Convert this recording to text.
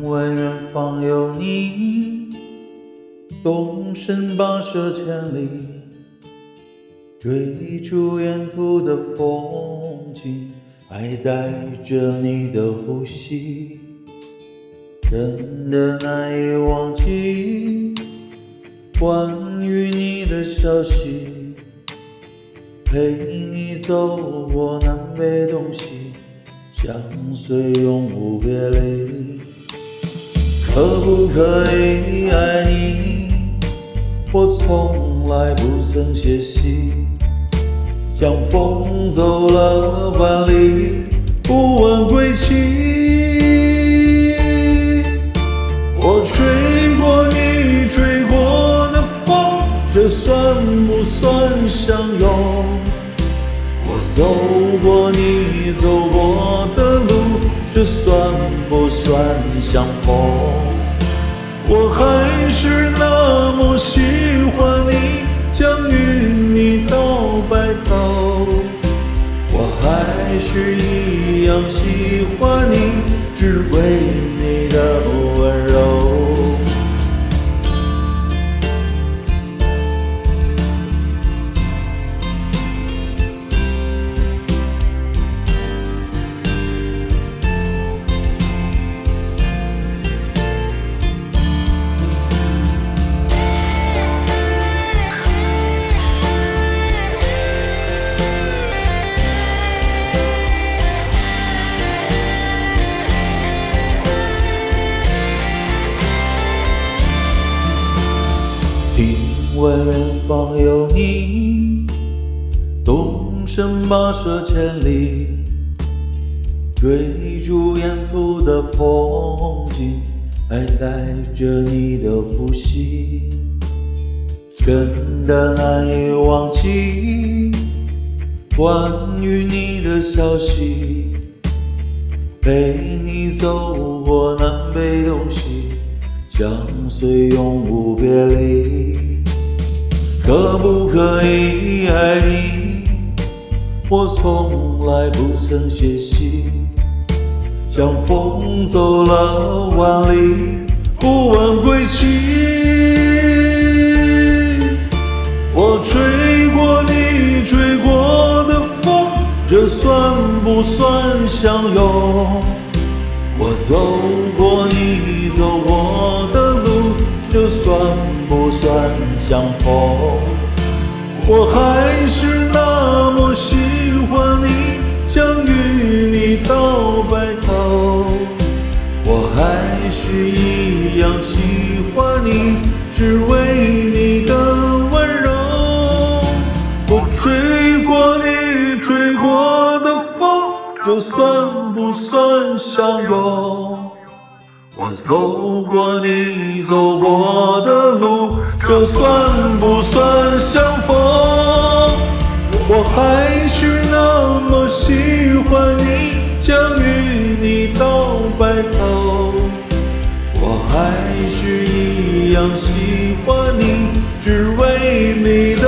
问远方有你，动身跋涉千里，追逐沿途的风景，还带着你的呼吸，真的难以忘记关于你的消息，陪你走过南北东西，相随永无别离。可不可以爱你？我从来不曾歇息，像风走了万里，不问归期。我吹过你吹过的风，这算不算相拥？我走过你走过的路，这算不算相逢？我还是那么喜欢你，想与你到白头。我还是一样喜欢你，只为你的温柔。听闻远方有你，动身跋涉千里，追逐沿途的风景，还带着你的呼吸，真的难以忘记关于你的消息，陪你走过南北东西，相随永无别离。可不可以爱你？我从来不曾歇息，像风走了万里，不问归期。我吹过你吹过的风，这算不算相拥？我走过你走过的路，这算不算相逢？我还是那么喜欢你，想与你到白头。我还是一样喜欢你，只为你的温柔。我吹过你吹过的风，这算不算相拥？我走过你走过的路，这算不算相逢？我还是那么喜欢你，想与你到白头。我还是一样喜欢你，只为你